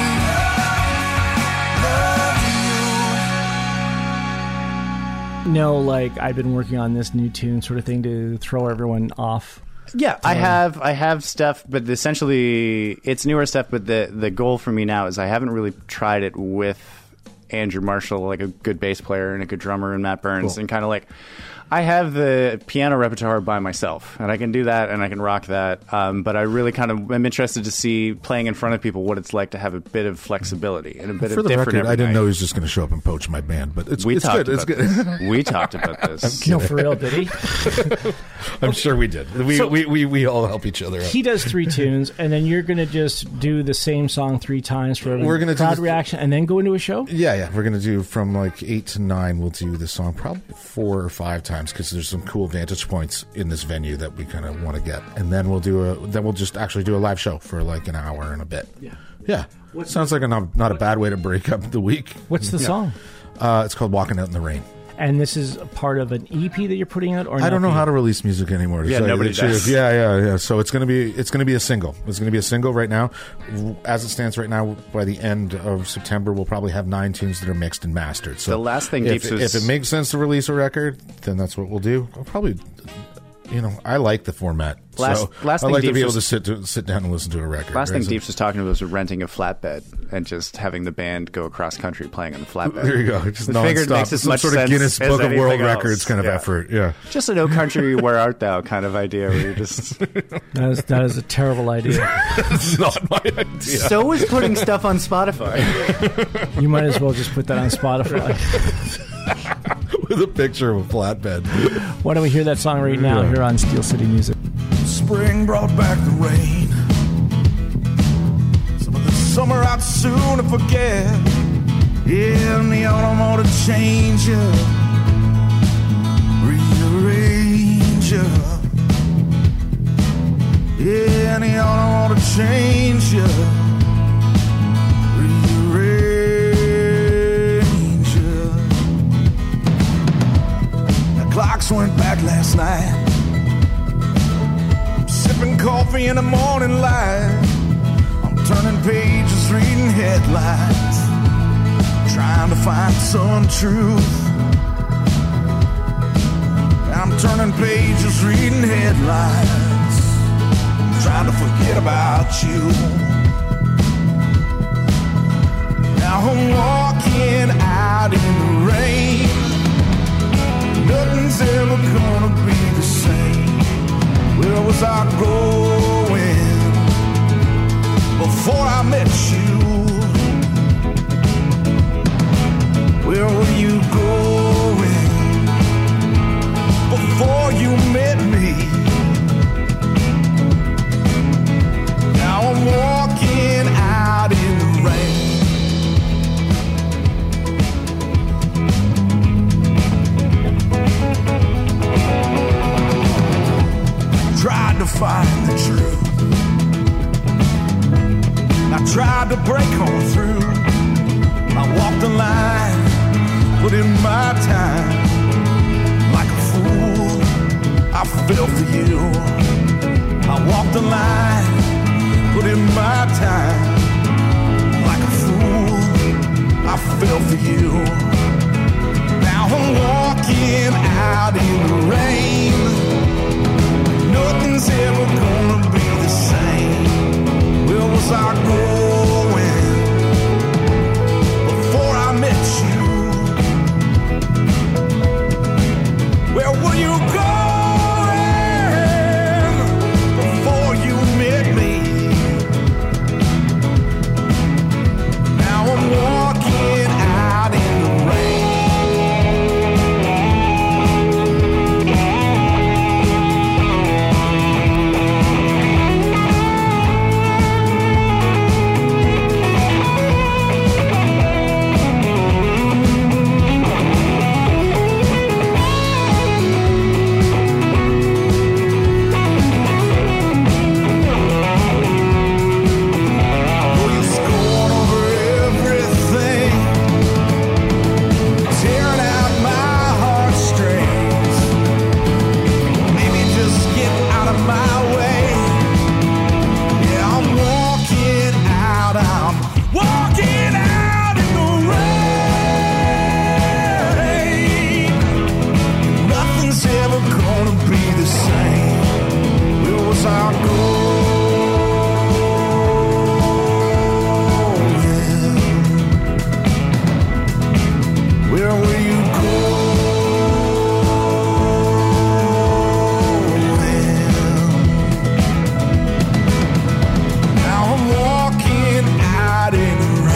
Love you. No, like I've been working on this new tune sort of thing to throw everyone off. Yeah, I have stuff, but essentially it's newer stuff. But the goal for me now is I haven't really tried it with Andrew Marshall, like a good bass player and a good drummer, and Matt Burns, and kind of like I have the piano repertoire by myself, and I can do that and I can rock that. But I really kind of am interested to see playing in front of people what it's like to have a bit of flexibility and a bit For of the different. record, I didn't night. know he was just going to show up and poach my band, but it's good. It's about good. this. We talked about this. No, for real, did he? I'm sure we did. We all help each other out. He does 3 tunes, and then you're going to just do the same song 3 times for We're gonna do crowd this- reaction, and then go into a show? Yeah. We're going to do from like 8 to 9. We'll do the song probably 4 or 5 times because there's some cool vantage points in this venue that we kind of want to get, and then we'll just actually do a live show for like an hour and a bit. Yeah. Sounds like not a bad way to break up the week. What's the song? It's called "Walking Out in the Rain." And this is part of an EP that you're putting out, or an I don't know LP? how to release music anymore. Yeah, nobody does. Yeah. So it's gonna be a single. It's gonna be a single right now. As it stands right now, by the end of September, we'll probably have 9 tunes that are mixed and mastered. So The last thing if Deeps was- it makes sense to release a record, then that's what we'll do. I'll probably. I like the format. Last I thing like to Deeps be able was- to sit down and listen to a record. Last thing right? So- Deeps was talking about was renting a flatbed and just having the band go across country playing on the flatbed. There you go. Just I figured it nonstop. makes as Some much sort of sense Guinness as Book of anything World else. Records kind of Yeah. effort. Yeah. Just an "Oh Country, Where Art Thou" kind of idea where you just... That is a terrible idea. It's not my idea. So is putting stuff on Spotify. You might as well just put that on Spotify. With a picture of a flatbed. Why don't we hear that song right now here on Steel City Music? Spring brought back the rain. Some of the summer I'd sooner forget. Yeah, in the autumn ought to change you, rearrange you. Yeah, in the autumn ought to change you, rearrange you. The clocks went back last night. Sipping coffee in the morning light. I'm turning pages, reading headlines, trying to find some truth. I'm turning pages, reading headlines, trying to forget about you. Now I'm walking out in the rain. Nothing's ever gonna be the same. Where was I going before I met you? Where were you going before you met me? Now I'm walking out in the rain. Tried to find the truth. I tried to break on through. I walked the line, put in my time. Like a fool, I fell for you. I walked the line, put in my time. Like a fool, I fell for you. Now I'm walking out in the rain. Nothing's ever gonna be the same. Where was I going before I met you? Where were you going before you met me? Now I'm walking out in the rain. Where will you go? Now I'm walking out in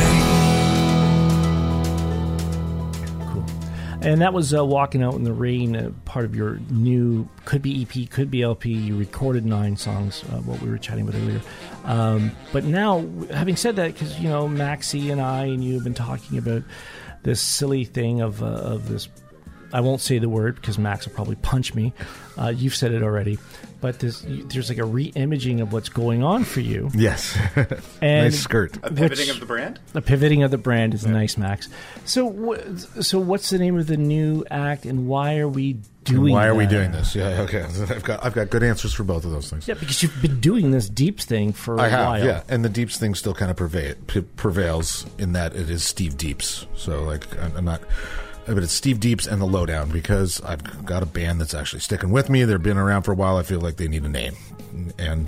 the rain. Cool. And that was Walking Out in the Rain, part of your new, could be EP, could be LP. You recorded 9 songs, what we were chatting about earlier. But now, having said that, because, you know, Maxie and I and you have been talking about this silly thing of this, I won't say the word because Max will probably punch me. You've said it already. But there's like a re-imaging of what's going on for you. Yes. And nice skirt. A pivoting of the brand? The pivoting of the brand is nice, Max. So what's the name of the new act, and why are we doing Why are we that? doing this? Yeah, okay. I've got good answers for both of those things. Yeah, because you've been doing this Deeps thing for a while. Yeah. And the Deeps thing still kind of prevails in that it is Steve Deeps. So, like, I'm not... But it's Steve Deeps and The Lowdown, because I've got a band that's actually sticking with me. They've been around for a while. I feel like they need a name. And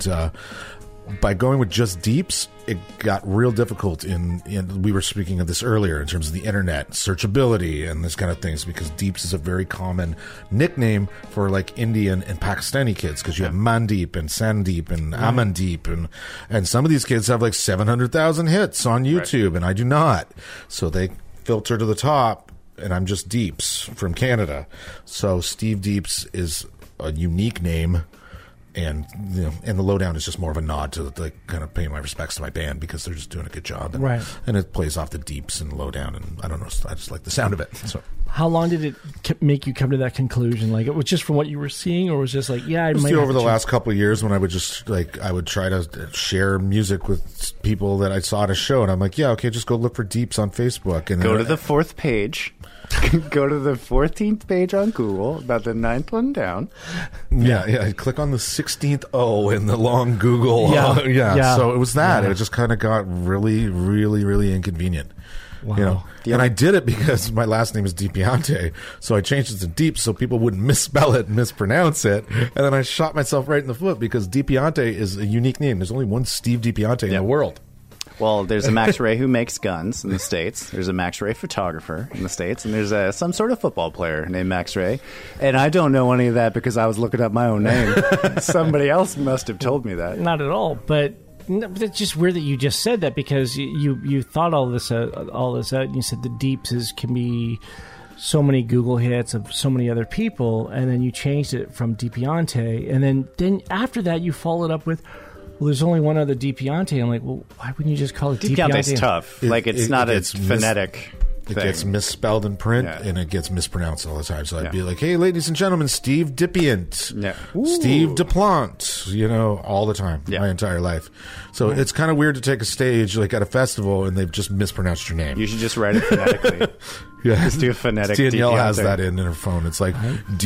by going with just Deeps, it got real difficult we were speaking of this earlier in terms of the internet, searchability, and this kind of things, because Deeps is a very common nickname for like Indian and Pakistani kids, because you have Mandeep and Sandeep and Amandeep, and some of these kids have like 700,000 hits on YouTube, and I do not. So they filter to the top. And I'm just Deeps from Canada. So Steve Deeps is a unique name, and and The Lowdown is just more of a nod to like kind of paying my respects to my band, because they're just doing a good job. And, and it plays off the Deeps and Lowdown, and I don't know, I just like the sound of it. So how long did it make you come to that conclusion? Like, it was just from what you were seeing, or was just like, I might over the last couple of years when I would just I would try to share music with people that I saw at a show, and I'm like, yeah, okay, just go look for Deeps on Facebook, and go to the 4th page. Go to the 14th page on Google, about the 9th one down. Yeah. Click on the 16th O in the long Google. Yeah. So it was that. It just kind of got really, really, really inconvenient. Wow. You know? And I did it because my last name is DiPiante, so I changed it to Deep so people wouldn't misspell it and mispronounce it. And then I shot myself right in the foot, because DiPiante is a unique name. There's only one Steve DiPiante in the world. Well, there's a Max Ray who makes guns in the States. There's a Max Ray photographer in the States. And there's some sort of football player named Max Ray. And I don't know any of that because I was looking up my own name. Somebody else must have told me that. Not at all. But it's just weird that you just said that, because you thought all this out, and you said the Deeps can be so many Google hits of so many other people, and then you changed it from DiPiante. And then after that, you followed up with, well, there's only one other DiPiante. I'm like, well, why wouldn't you just call it DiPiante? DiPiante's tough. It's not a phonetic It gets misspelled in print, and it gets mispronounced all the time. So I'd be like, hey, ladies and gentlemen, Steve Dipiant, Steve Duplant, all the time, my entire life. So it's kind of weird to take a stage like at a festival and they've just mispronounced your name. You should just write it phonetically. Just do a phonetic. Danielle has that in her phone. It's like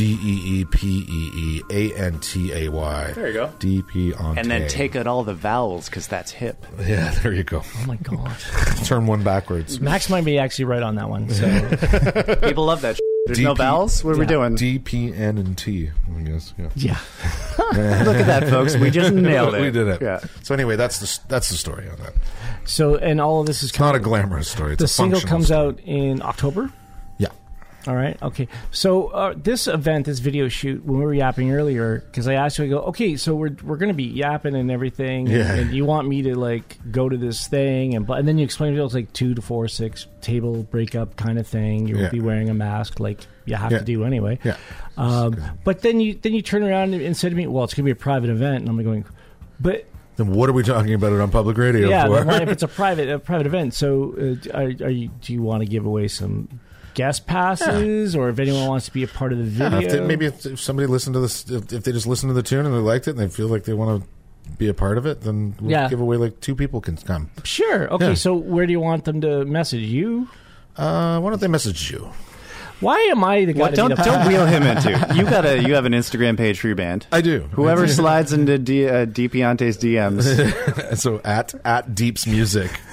DeePeeantay. There you go. DeePeeantay. And then take out all the vowels, because that's hip. Yeah, there you go. Oh my god. Turn one backwards. Max might be actually right on that one. So people love that. There's no vowels. What are we doing? D, P, N, and T. I guess. Yeah. Look at that, folks. We just nailed it. We did it. Yeah. So anyway, that's the story on that. So, and all of this is not a glamorous story. It's the a single comes story. out in October. Yeah. All right. Okay. So this event, this video shoot, when we were yapping earlier, because I asked you, I go, okay, so we're going to be yapping and everything, and you want me to like go to this thing, and then you explained it was like 2 to 4, 6 table breakup kind of thing. You will be wearing a mask, like you have to do anyway. Yeah. But then you turn around and said to me, well, it's going to be a private event, and I'm going, but. Then what are we talking about it on public radio for? Yeah, if it's a private event. So, do you want to give away some guest passes, or if anyone wants to be a part of the video? Maybe if somebody listened to this, if they just listened to the tune and they liked it and they feel like they want to be a part of it, then we'll give away like 2 people can come. Sure. Okay. Yeah. So where do you want them to message you? Why don't they message you? Why am I the guy? Don't wheel him into. You have an Instagram page for your band. I do. Whoever slides into DiPiante's DMs. So at Deeps Music.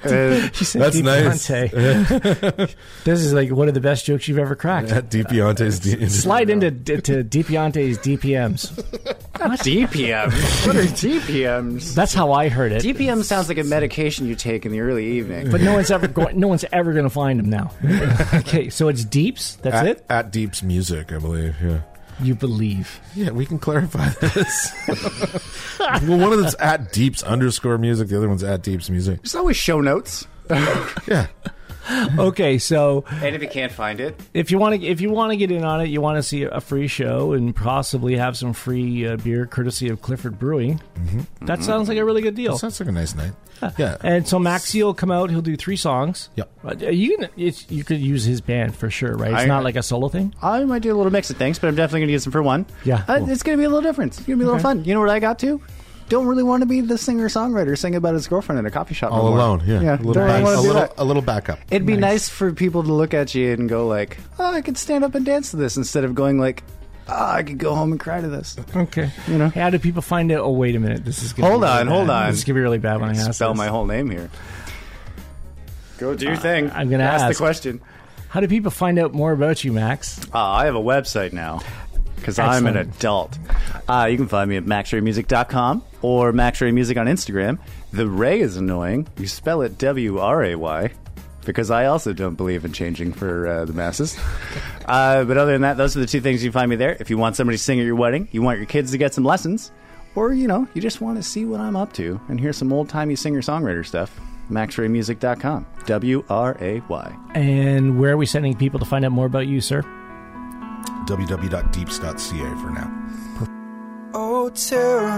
She said That's nice. Depiante. This is like one of the best jokes you've ever cracked. At Depiante's Slide into Depiante's DPMs. DPMs? What are DPMs? That's how I heard it. DPM sounds like a medication you take in the early evening. But no one's ever going to find him now. Okay, so it's Deeps. That's it. At Deeps Music, I believe. Yeah. You believe? Yeah, we can clarify this. Well, one of them's at Deeps _music. The other one's at Deeps Music. There's always show notes. Yeah. Okay, so And if you can't find it, if you want to get in on it, you want to see a free show and possibly have some free beer courtesy of Clifford Brewing. That sounds like a really good deal. That sounds like a nice night. Yeah. And so Maxie will come out. He'll do 3 songs. Yep. You could use his band for sure, right? It's not like a solo thing. I might do a little mix of things, but I'm definitely going to use them for one. Yeah, cool. It's going to be a little different. It's going to be a little fun. You know what I got to? Don't really want to be the singer-songwriter singing about his girlfriend in a coffee shop. All no more. alone, yeah. A little backup. It'd be nice for people to look at you and go like, oh, I could stand up and dance to this, instead of going like, oh, I could go home and cry to this. Okay. You know? How do people find out? Oh, wait a minute. This is Hold on. This is going to be really bad when I ask Spell this. my whole name here. Go do your thing. I'm going to ask ask the question. How do people find out more about you, Max? I have a website now. Because I'm an adult. You can find me at maxraymusic.com or maxraymusic on Instagram. The Ray is annoying. You spell it W-R-A-Y. Because I also don't believe in changing for the masses. But other than that, those are the 2 things you find me there. If you want somebody to sing at your wedding, you want your kids to get some lessons, or, you just want to see what I'm up to and hear some old-timey singer-songwriter stuff, maxraymusic.com. W-R-A-Y. And where are we sending people to find out more about you, sir? www.deeps.ca for now. Oh, Tara,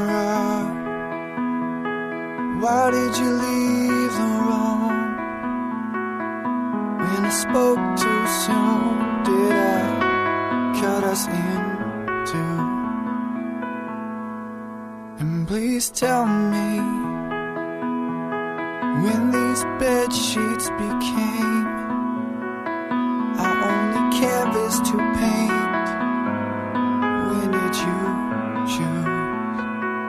why did you leave the room? When I spoke too soon, did I cut us in two? And please tell me when these bed sheets became our only canvas to paint. When did you choose?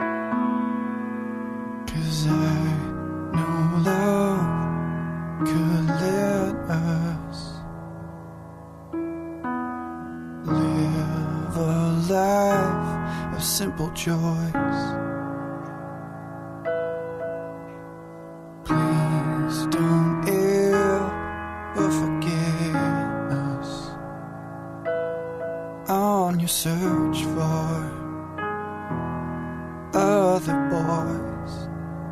'Cause I know love could let us live a life of simple joys. Please don't ever forget us on your search for other boys.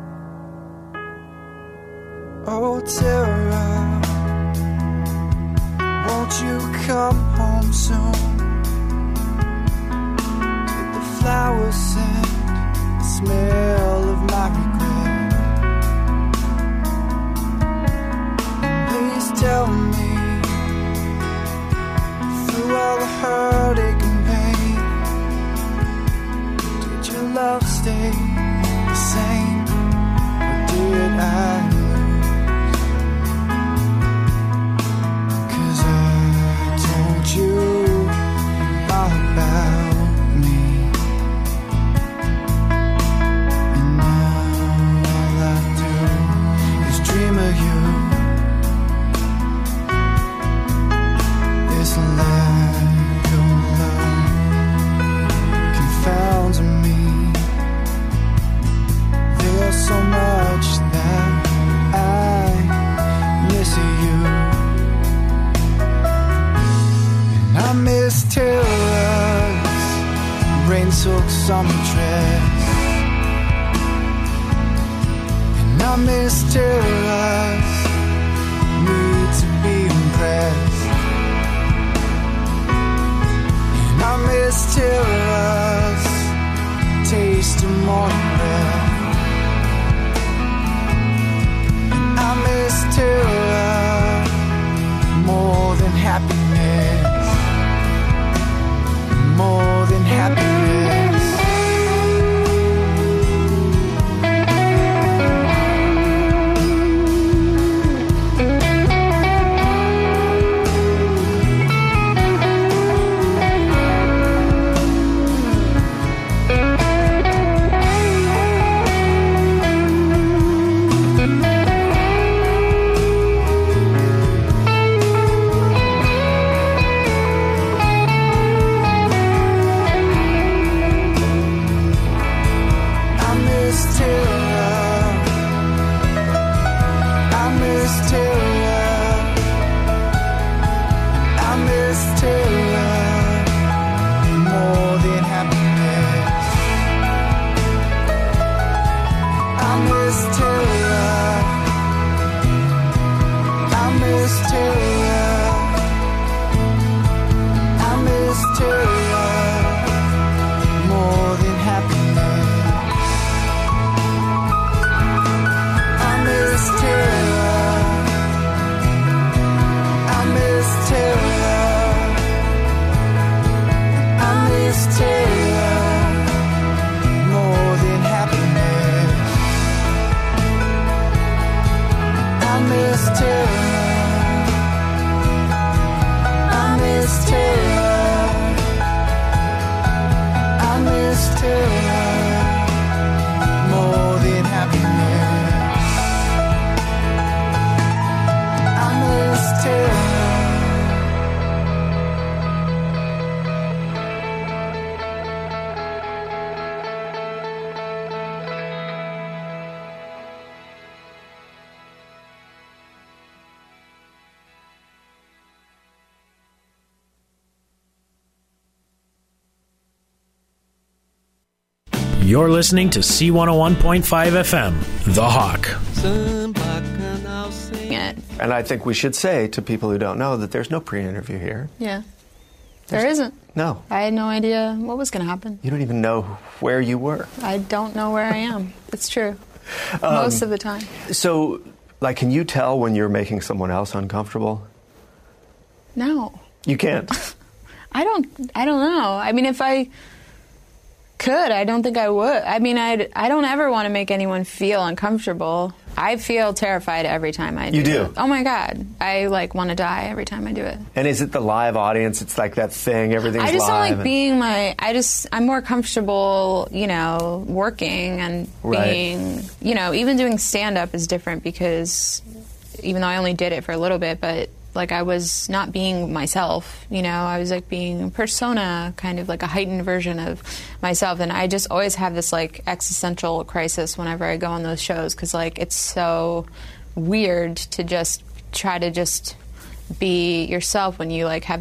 Oh, Tara, won't you come home soon? Did the flowers scent the smell of my regret? And please tell me, through all the heartache and pain, did your love stay the same, or did I lose? 'Cause I told you all about me, and now all I do is dream of you. This lack of love confounds me. There's so much that I miss of you, and I miss Tara's rain-soaked summer dress, and I miss Tara's need to be impressed, and I miss Tara's taste of morning breath. I miss Tara more than happiness, more than happiness. You're listening to C101.5 FM, The Hawk. And I think we should say to people who don't know that there's no pre-interview here. Yeah. There isn't. No. I had no idea what was going to happen. You don't even know where you were. I don't know where I am. It's true. Most of the time. So, like, can you tell when you're making someone else uncomfortable? No. You can't? I don't know. I mean, if I could, I don't think I would. I mean, I don't ever want to make anyone feel uncomfortable. I feel terrified every time I do it. You do? Oh my God. I want to die every time I do it. And is it the live audience? It's like that thing, everything's live. I just don't like being I'm more comfortable, working and being, even doing stand-up is different because even though I only did it for a little bit, but I was not being myself, I was being a persona, kind of like a heightened version of myself. And I just always have this existential crisis whenever I go on those shows because it's so weird to just try to just be yourself when you have